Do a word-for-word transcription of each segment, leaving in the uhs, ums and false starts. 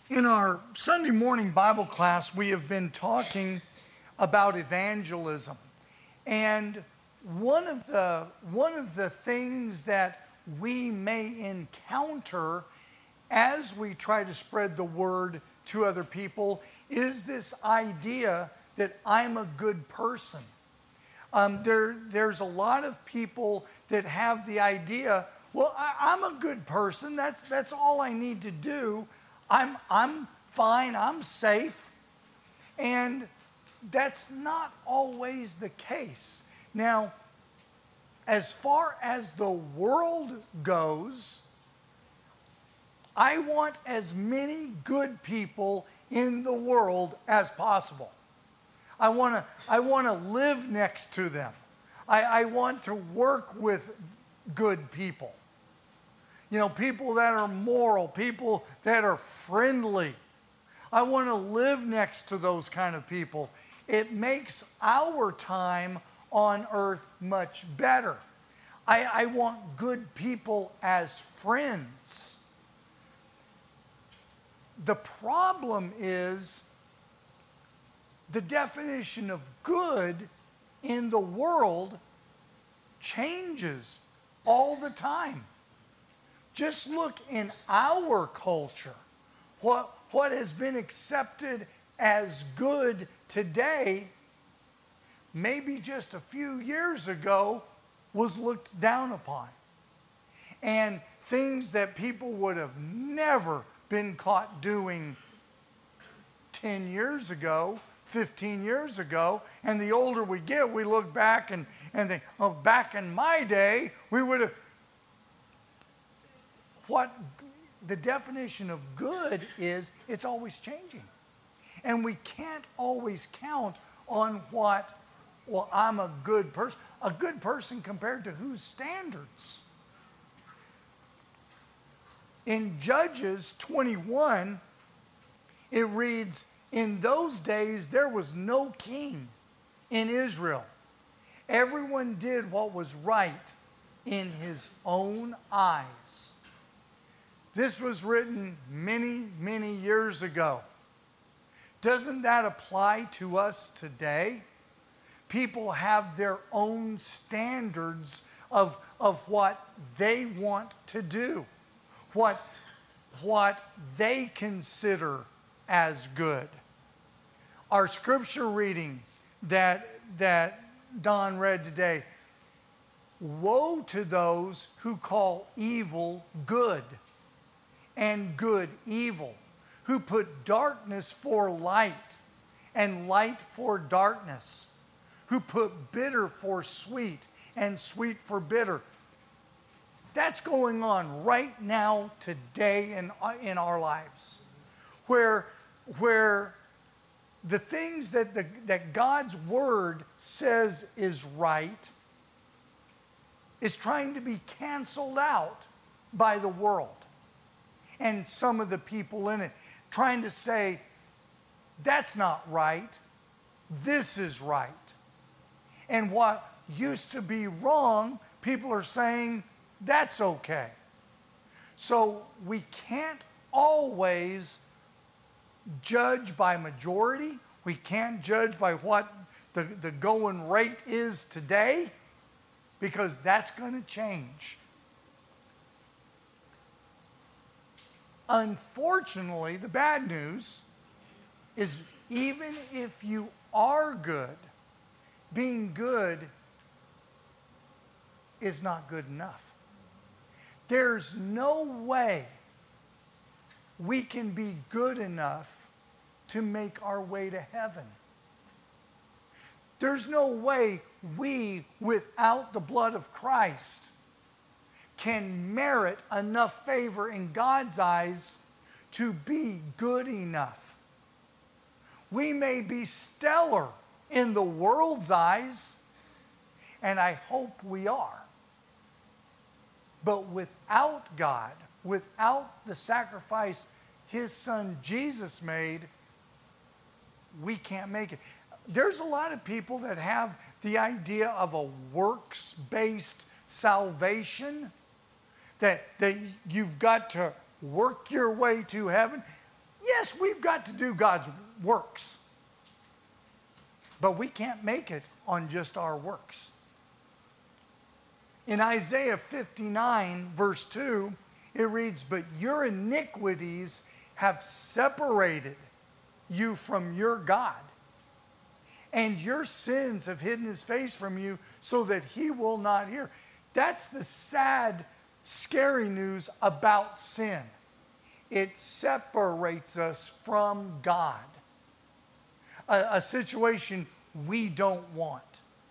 In our Sunday morning Bible class, we have been talking about evangelism. And one of the, one of the things that we may encounter as we try to spread the word to other people is this idea that I'm a good person. Um, there, there's a lot of people that have the idea, well, I, I'm a good person. That's, that's all I need to do. I'm, I'm fine, I'm safe. And that's not always the case. Now, as far as the world goes, I want as many good people in the world as possible. I want to I want to live next to them. I, I want to work with good people. You know, people that are moral, people that are friendly. I want to live next to those kind of people. It makes our time on earth much better. I, I want good people as friends. The problem is the definition of good in the world changes all the time. Just look in our culture. What, what has been accepted as good today, maybe just a few years ago, was looked down upon. And things that people would have never been caught doing ten years ago, fifteen years ago, and the older we get, we look back and, and think, oh, back in my day, we would have. What the definition of good is, it's always changing. And we can't always count on what, well, I'm a good person. A good person compared to whose standards? In Judges twenty-one, it reads, in those days there was no king in Israel. Everyone did what was right in his own eyes. This was written many, many years ago. Doesn't that apply to us today? People have their own standards of, of what they want to do, what, what they consider as good. Our scripture reading that, that Don read today, woe to those who call evil good and good evil, who put darkness for light and light for darkness, who put bitter for sweet and sweet for bitter. That's going on right now today in, in our lives, where, where the things that, the, that God's Word says is right is trying to be canceled out by the world and some of the people in it, trying to say, that's not right, this is right. And what used to be wrong, people are saying, that's okay. So we can't always judge by majority. We can't judge by what the, the going rate is today, because that's going to change. Unfortunately, the bad news is even if you are good, being good is not good enough. There's no way we can be good enough to make our way to heaven. There's no way we, without the blood of Christ, can merit enough favor in God's eyes to be good enough. We may be stellar in the world's eyes, and I hope we are. But without God, without the sacrifice His Son Jesus made, we can't make it. There's a lot of people that have the idea of a works-based salvation, that, that you've got to work your way to heaven. Yes, we've got to do God's works, but we can't make it on just our works. In Isaiah fifty-nine, verse two, it reads, "But your iniquities have separated you from your God, and your sins have hidden his face from you so that he will not hear." That's the sad, scary news about sin. It separates us from God, a, a situation we don't want.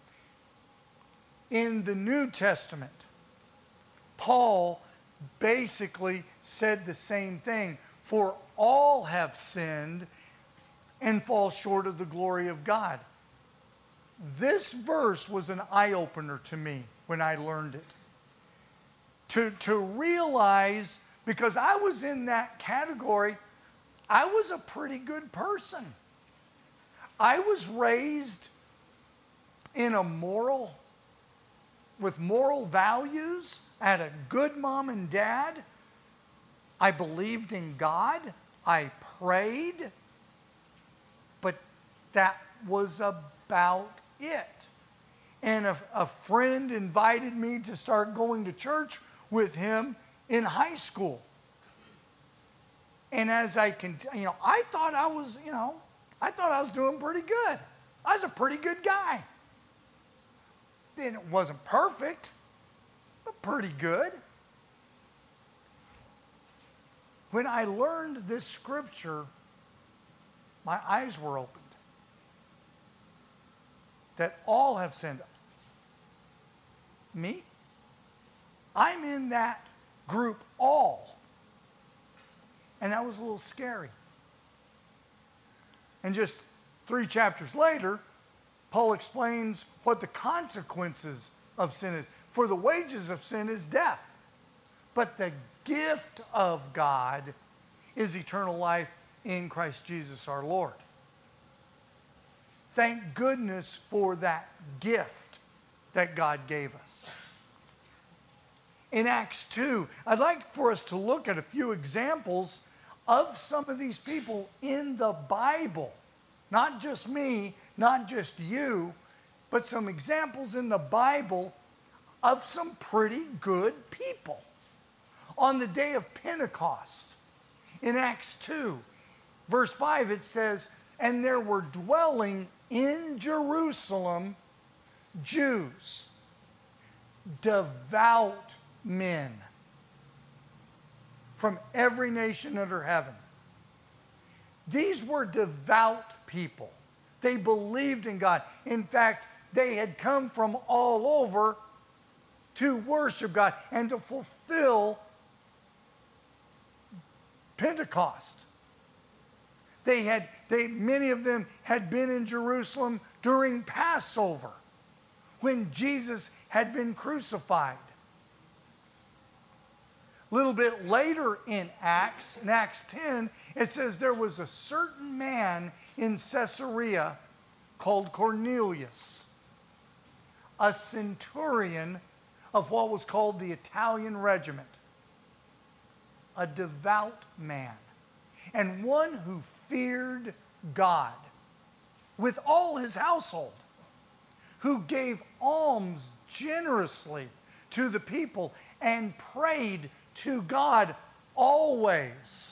In the New Testament, Paul basically said the same thing. For all have sinned and fall short of the glory of God. This verse was an eye-opener to me when I learned it. To, to realize, because I was in that category, I was a pretty good person. I was raised in a moral, with moral values. I had a good mom and dad. I believed in God. I prayed. But that was about it. And a, a friend invited me to start going to church with him in high school. And as I can, you know, I thought I was, you know, I thought I was doing pretty good. I was a pretty good guy. And it wasn't perfect, but pretty good. When I learned this scripture, my eyes were opened. That all have sinned. Me? I'm in that group, all. And that was a little scary. And just three chapters later, Paul explains what the consequences of sin is. For the wages of sin is death. But the gift of God is eternal life in Christ Jesus our Lord. Thank goodness for that gift that God gave us. In Acts two, I'd like for us to look at a few examples of some of these people in the Bible. Not just me, not just you, but some examples in the Bible of some pretty good people. On the day of Pentecost, in Acts two, verse five, it says, "And there were dwelling in Jerusalem Jews, devout men from every nation under heaven." These were devout people. They believed in God. In fact, they had come from all over to worship God and to fulfill Pentecost. They had, they, many of them had been in Jerusalem during Passover, when Jesus had been crucified. A little bit later in Acts, in Acts ten, it says there was a certain man in Caesarea called Cornelius, a centurion of what was called the Italian regiment, a devout man, and one who feared God with all his household, who gave alms generously to the people and prayed to God always.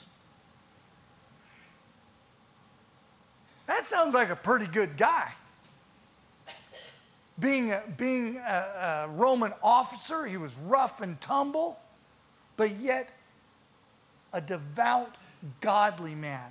That sounds like a pretty good guy. Being a, being a, a Roman officer, he was rough and tumble, but yet a devout, godly man.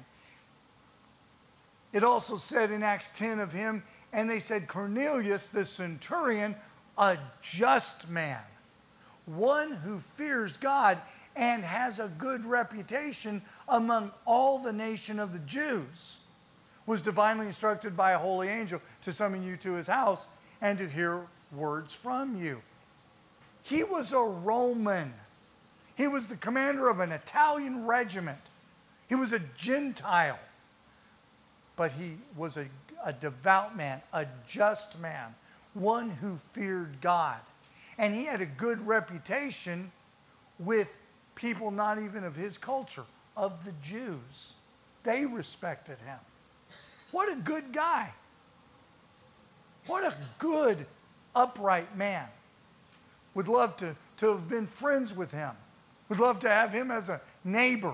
It also said in Acts ten of him, and they said, Cornelius the centurion, a just man, one who fears God and has a good reputation among all the nation of the Jews, was divinely instructed by a holy angel to summon you to his house and to hear words from you. He was a Roman. He was the commander of an Italian regiment. He was a Gentile. But he was a, a devout man, a just man, one who feared God. And he had a good reputation with people not even of his culture, of the Jews. they respected him. What a good guy. What a good, upright man. Would love to, to have been friends with him. Would love to have him as a neighbor.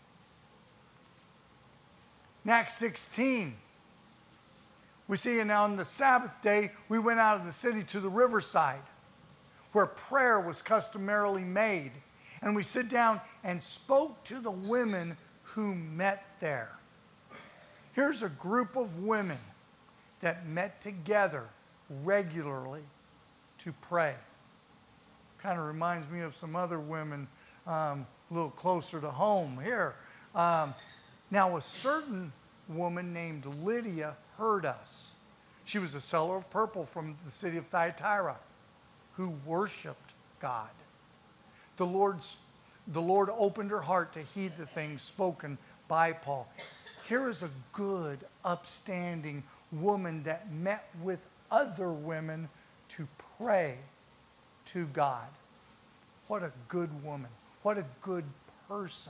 In Acts sixteen, we see, and on the Sabbath day, we went out of the city to the riverside, where prayer was customarily made. And we sit down and spoke to the women who met there. Here's a group of women that met together regularly to pray. Kind of reminds me of some other women um, a little closer to home here. Um, now, a certain woman named Lydia heard us. She was a seller of purple from the city of Thyatira who worshiped God. The Lord's, the Lord opened her heart to heed the things spoken by Paul. Here is a good, upstanding woman that met with other women to pray to God. What a good woman. What a good person.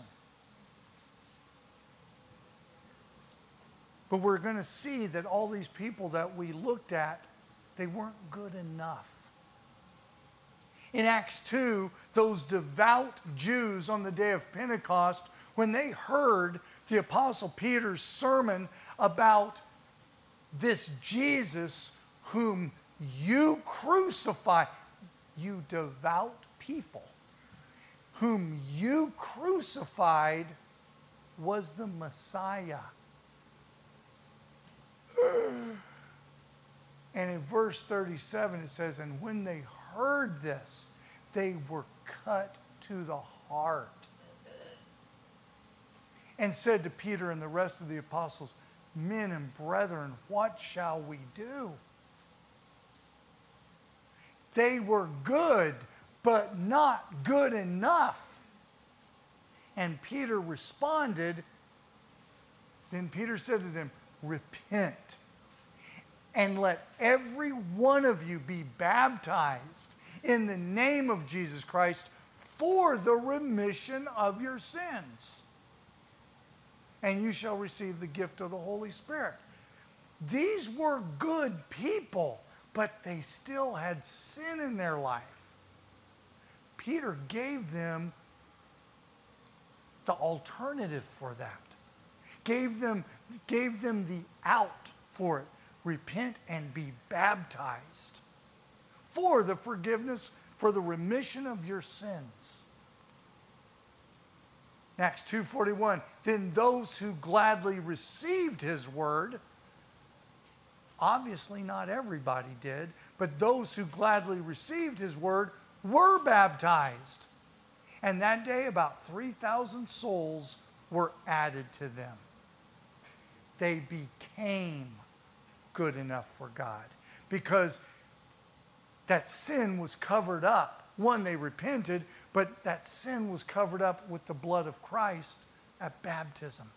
But we're going to see that all these people that we looked at, they weren't good enough. In Acts two, those devout Jews on the day of Pentecost, when they heard the Apostle Peter's sermon about this Jesus whom you crucify, you devout people, whom you crucified was the Messiah. And in verse thirty-seven it says, and when they heard this, they were cut to the heart and said to Peter and the rest of the apostles, men and brethren, what shall we do? They were good, but not good enough. And Peter responded, then Peter said to them, repent, and let every one of you be baptized in the name of Jesus Christ for the remission of your sins. And you shall receive the gift of the Holy Spirit. These were good people, but they still had sin in their life. Peter gave them the alternative for that. Gave them, gave them the out for it. Repent and be baptized for the forgiveness, for the remission of your sins. Acts two forty-one, then those who gladly received his word, obviously not everybody did, but those who gladly received his word were baptized. And that day about three thousand souls were added to them. They became good enough for God because that sin was covered up. One, they repented, but that sin was covered up with the blood of Christ at baptism.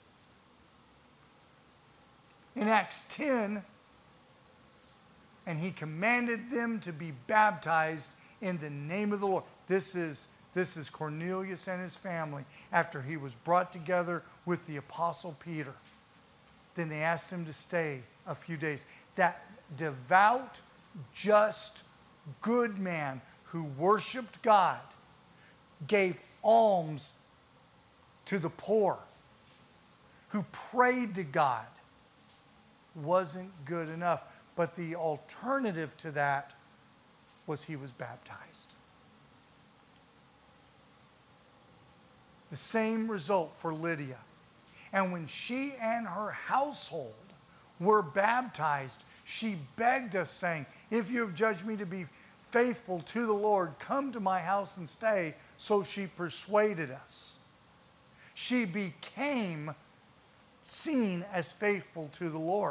In Acts ten, and he commanded them to be baptized in the name of the Lord. This is, this is Cornelius and his family after he was brought together with the Apostle Peter. Then they asked him to stay a few days. That devout, just, good man who worshiped God, gave alms to the poor, who prayed to God, wasn't good enough. But the alternative to that was he was baptized. The same result for Lydia. And when she and her household were baptized, she begged us, saying, if you have judged me to be faithful to the Lord, come to my house and stay. So she persuaded us. She became seen as faithful to the Lord.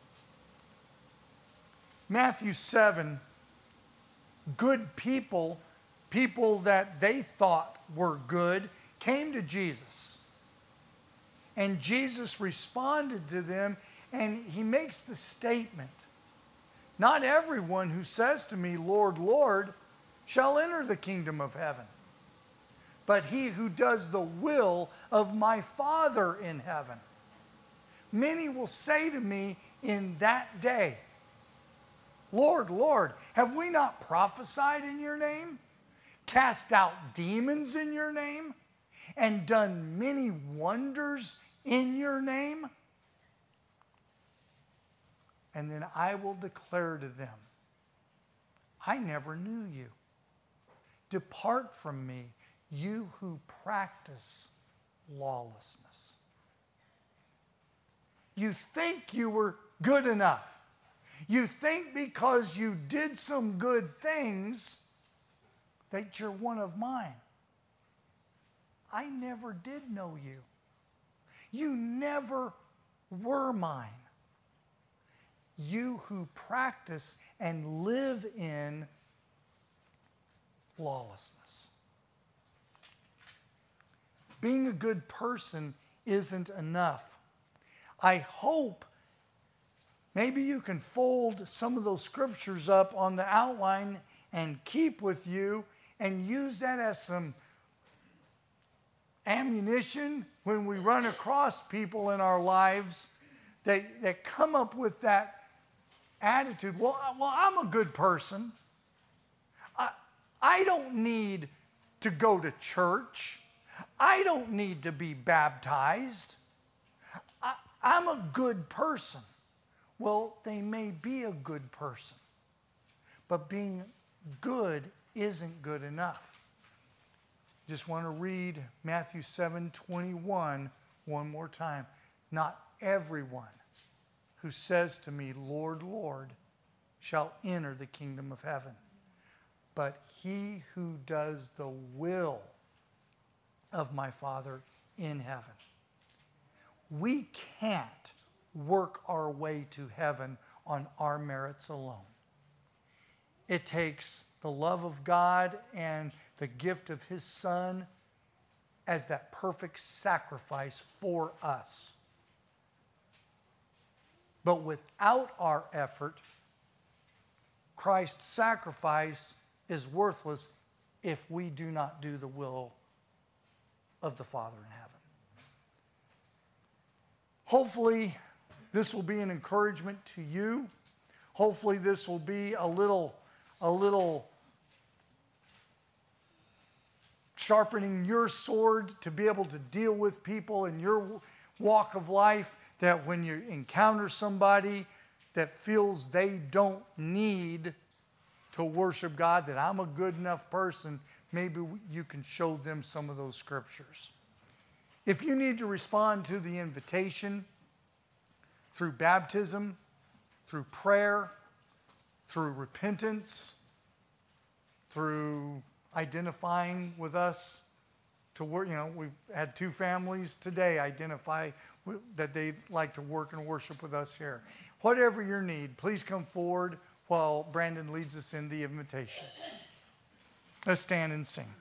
Matthew seven, good people, people that they thought were good, came to Jesus. And Jesus responded to them, and he makes the statement, not everyone who says to me, Lord, Lord, shall enter the kingdom of heaven, but he who does the will of my Father in heaven. many will say to me in that day, Lord, Lord, have we not prophesied in your name, cast out demons in your name, and done many wonders in your name? And then I will declare to them, I never knew you. Depart from me, you who practice lawlessness. You think you were good enough. You think because you did some good things that you're one of mine. I never did know you. You never were mine. You who practice and live in lawlessness. Being a good person isn't enough. I hope maybe you can fold some of those scriptures up on the outline and keep with you and use that as some ammunition when we run across people in our lives that, that come up with that attitude. Well, well, I'm a good person. I, I don't need to go to church. I don't need to be baptized. I, I'm a good person. Well, they may be a good person, but being good isn't good enough. Just want to read Matthew seven twenty-one one more time. Not everyone who says to me, Lord, Lord, shall enter the kingdom of heaven, but he who does the will of my Father in heaven. We can't work our way to heaven on our merits alone. It takes the love of God and the gift of his Son as that perfect sacrifice for us. But without our effort, Christ's sacrifice is worthless if we do not do the will of the Father in heaven. Hopefully, this will be an encouragement to you. Hopefully, this will be a little, a little sharpening your sword to be able to deal with people in your walk of life, that when you encounter somebody that feels they don't need to worship God, that I'm a good enough person, maybe you can show them some of those scriptures. If you need to respond to the invitation through baptism, through prayer, through repentance, through identifying with us to work, you know, we've had two families today identify that they'd like to work and worship with us here. Whatever your need, please come forward while Brandon leads us in the invitation. Let's stand and sing.